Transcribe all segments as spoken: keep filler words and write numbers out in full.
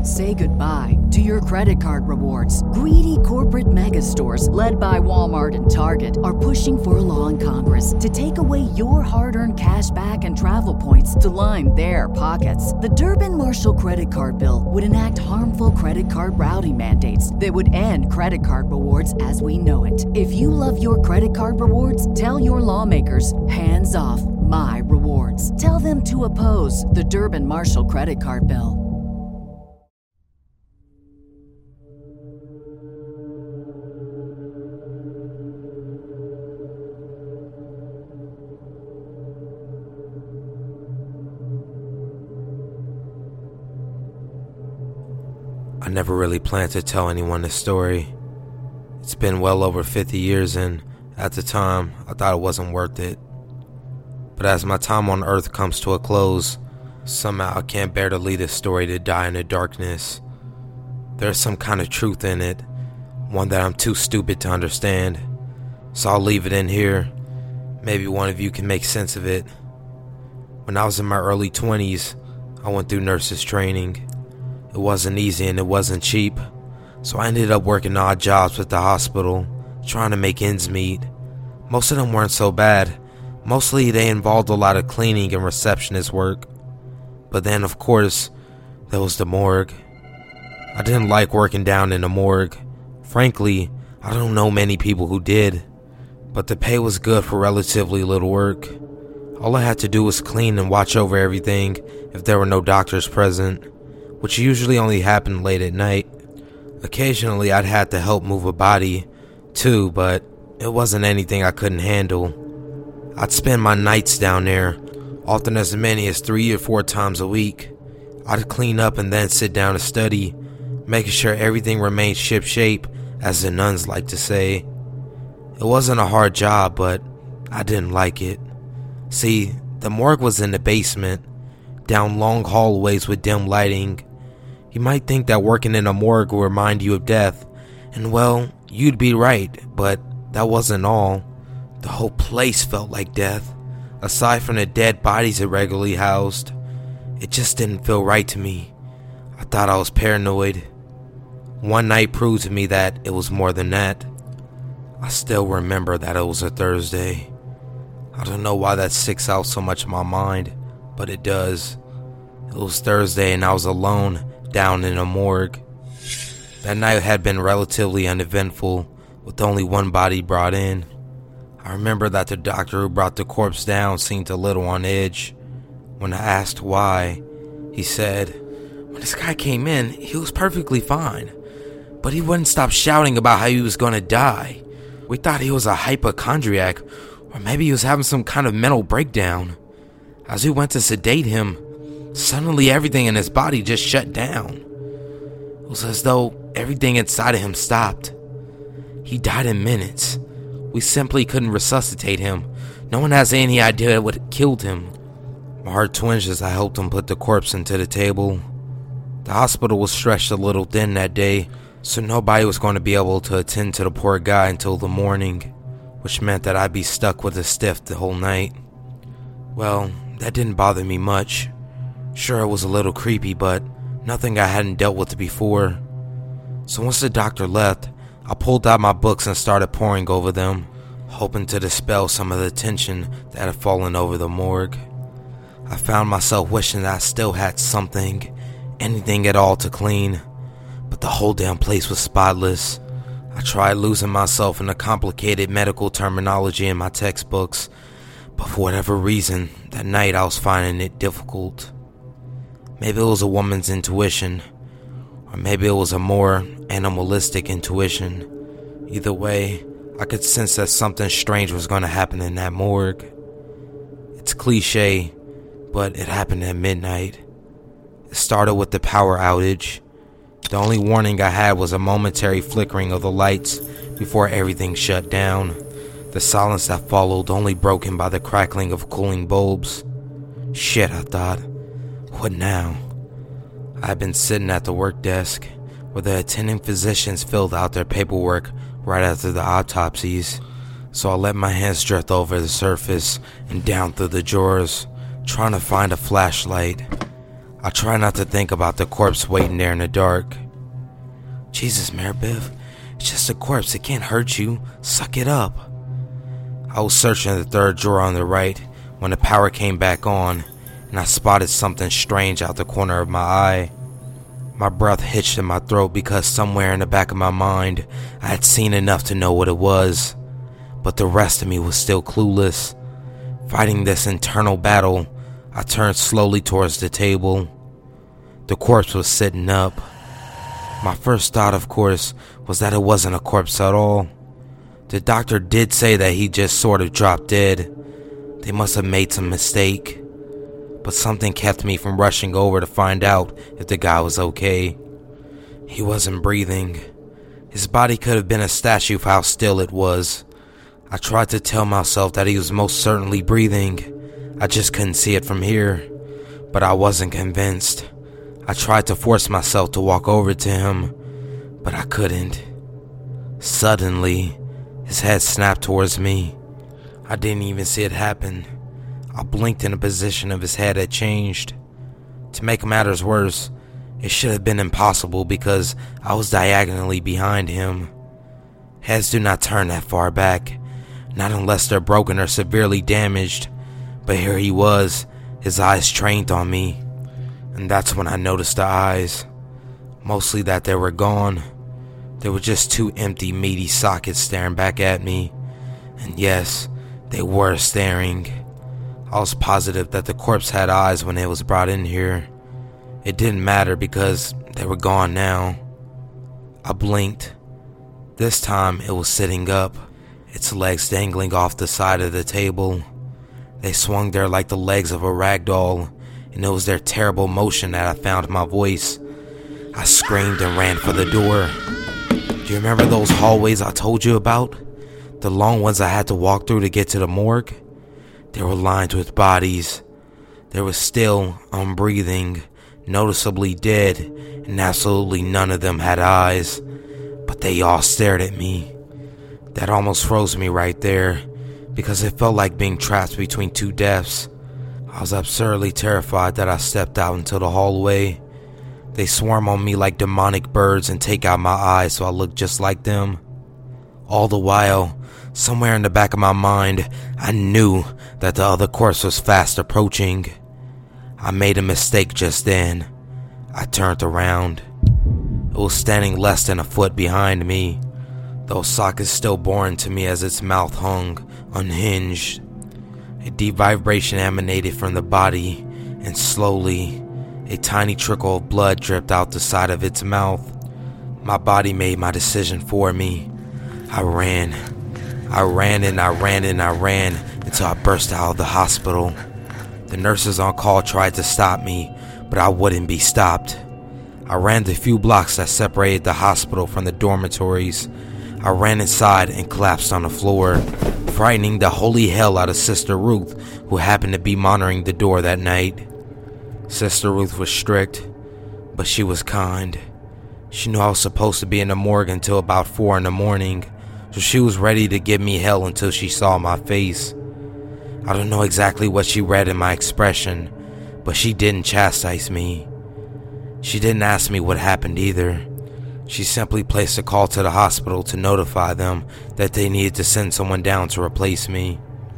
Say goodbye to your credit card rewards. Greedy corporate mega stores, led by Walmart and Target, are pushing for a law in Congress to take away your hard-earned cash back and travel points to line their pockets. The Durbin-Marshall credit card bill would enact harmful credit card routing mandates that would end credit card rewards as we know it. If you love your credit card rewards, tell your lawmakers, hands off my rewards. Tell them to oppose the Durbin-Marshall credit card bill. I never really planned to tell anyone this story. It's been well over fifty years, and at the time, I thought it wasn't worth it. But as my time on Earth comes to a close, somehow I can't bear to leave this story to die in the darkness. There's some kind of truth in it, one that I'm too stupid to understand. So I'll leave it in here. Maybe one of you can make sense of it. When I was in my early twenties, I went through nurses training. It wasn't easy and it wasn't cheap, so I ended up working odd jobs at the hospital, trying to make ends meet. Most of them weren't so bad. Mostly they involved a lot of cleaning and receptionist work. But then, of course, there was the morgue. I didn't like working down in the morgue. Frankly, I don't know many people who did, but the pay was good for relatively little work. All I had to do was clean and watch over everything if there were no doctors present, which usually only happened late at night. Occasionally I'd have to help move a body, too, but it wasn't anything I couldn't handle. I'd spend my nights down there, often as many as three or four times a week. I'd clean up and then sit down to study, making sure everything remained ship-shape, as the nuns like to say. It wasn't a hard job, but I didn't like it. See, the morgue was in the basement, down long hallways with dim lighting. You might think that working in a morgue will remind you of death, and well, you'd be right, but that wasn't all. The whole place felt like death, aside from the dead bodies it regularly housed. It just didn't feel right to me. I thought I was paranoid. One night proved to me that it was more than that. I still remember that it was a Thursday. I don't know why that sticks out so much in my mind, but it does. It was Thursday and I was alone down in a morgue. That night had been relatively uneventful, with only one body brought in. I remember that the doctor who brought the corpse down seemed a little on edge. When I asked why, he said, "When this guy came in, he was perfectly fine, but he wouldn't stop shouting about how he was going to die. We thought he was a hypochondriac, or maybe he was having some kind of mental breakdown. As we went to sedate him, suddenly everything in his body just shut down. It was as though everything inside of him stopped. He died in minutes. We simply couldn't resuscitate him. No one has any idea what killed him." My heart twinged as I helped him put the corpse into the table. The hospital was stretched a little thin that day, so nobody was going to be able to attend to the poor guy until the morning, which meant that I'd be stuck with a stiff the whole night. Well, that didn't bother me much. Sure, it was a little creepy, but nothing I hadn't dealt with before. So once the doctor left, I pulled out my books and started poring over them, hoping to dispel some of the tension that had fallen over the morgue. I found myself wishing that I still had something, anything at all to clean, but the whole damn place was spotless. I tried losing myself in the complicated medical terminology in my textbooks, but for whatever reason, that night I was finding it difficult. Maybe it was a woman's intuition, or maybe it was a more animalistic intuition. Either way, I could sense that something strange was going to happen in that morgue. It's cliche, but it happened at midnight. It started with the power outage. The only warning I had was a momentary flickering of the lights before everything shut down. The silence that followed only broken by the crackling of cooling bulbs. Shit, I thought. What now? I had been sitting at the work desk, where the attending physicians filled out their paperwork right after the autopsies, so I let my hands drift over the surface and down through the drawers, trying to find a flashlight. I try not to think about the corpse waiting there in the dark. Jesus, Mayor Biff, it's just a corpse. It can't hurt you. Suck it up. I was searching the third drawer on the right when the power came back on, and I spotted something strange out the corner of my eye. My breath hitched in my throat because somewhere in the back of my mind, I had seen enough to know what it was. But the rest of me was still clueless. Fighting this internal battle, I turned slowly towards the table. The corpse was sitting up. My first thought, of course, was that it wasn't a corpse at all. The doctor did say that he just sort of dropped dead. They must have made some mistake. But something kept me from rushing over to find out if the guy was okay. He wasn't breathing. His body could have been a statue for how still it was. I tried to tell myself that he was most certainly breathing. I just couldn't see it from here. But I wasn't convinced. I tried to force myself to walk over to him, but I couldn't. Suddenly, his head snapped towards me. I didn't even see it happen. I blinked and the position of his head had changed. To make matters worse, it should have been impossible because I was diagonally behind him. Heads do not turn that far back, not unless they're broken or severely damaged. But here he was, his eyes trained on me. And that's when I noticed the eyes. Mostly that they were gone. There were just two empty, meaty sockets staring back at me. And yes, they were staring. I was positive that the corpse had eyes when it was brought in here. It didn't matter because they were gone now. I blinked. This time it was sitting up, its legs dangling off the side of the table. They swung there like the legs of a rag doll, and it was their terrible motion that I found my voice. I screamed and ran for the door. Do you remember those hallways I told you about? The long ones I had to walk through to get to the morgue? They were lined with bodies. They were still, unbreathing, noticeably dead, and absolutely none of them had eyes. But they all stared at me. That almost froze me right there, because it felt like being trapped between two deaths. I was absurdly terrified that I stepped out into the hallway. They swarm on me like demonic birds and take out my eyes so I look just like them. All the while, somewhere in the back of my mind, I knew that the other corpse was fast approaching. I made a mistake just then. I turned around. It was standing less than a foot behind me, those sockets still boring to me as its mouth hung, unhinged. A deep vibration emanated from the body, and slowly, a tiny trickle of blood dripped out the side of its mouth. My body made my decision for me. I ran. I ran and I ran and I ran until I burst out of the hospital. The nurses on call tried to stop me, but I wouldn't be stopped. I ran the few blocks that separated the hospital from the dormitories. I ran inside and collapsed on the floor, frightening the holy hell out of Sister Ruth, who happened to be monitoring the door that night. Sister Ruth was strict, but she was kind. She knew I was supposed to be in the morgue until about four in the morning, so she was ready to give me hell until she saw my face. I don't know exactly what she read in my expression, but she didn't chastise me. She didn't ask me what happened either. She simply placed a call to the hospital to notify them that they needed to send someone down to replace me.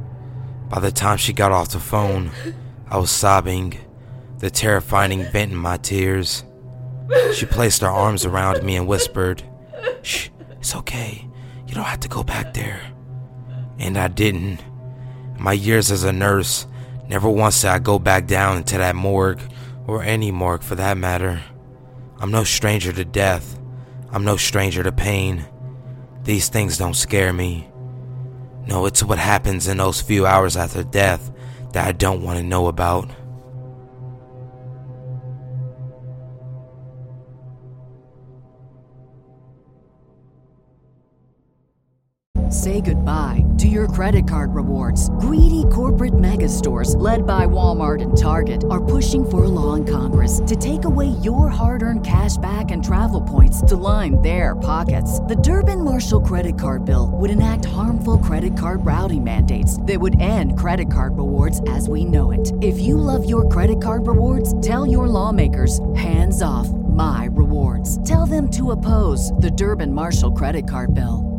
By the time she got off the phone, I was sobbing, the terror finding vent in my tears. She placed her arms around me and whispered, "Shh, it's okay. You don't have to go back there." And I didn't. In my years as a nurse, never once did I go back down into that morgue, or any morgue for that matter. I'm no stranger to death. I'm no stranger to pain. These things don't scare me. No, it's what happens in those few hours after death that I don't want to know about. Say goodbye to your credit card rewards. Greedy corporate mega stores, led by Walmart and Target, are pushing for a law in Congress to take away your hard-earned cash back and travel points to line their pockets. The Durbin-Marshall credit card bill would enact harmful credit card routing mandates that would end credit card rewards as we know it. If you love your credit card rewards, tell your lawmakers, hands off my rewards. Tell them to oppose the Durbin-Marshall credit card bill.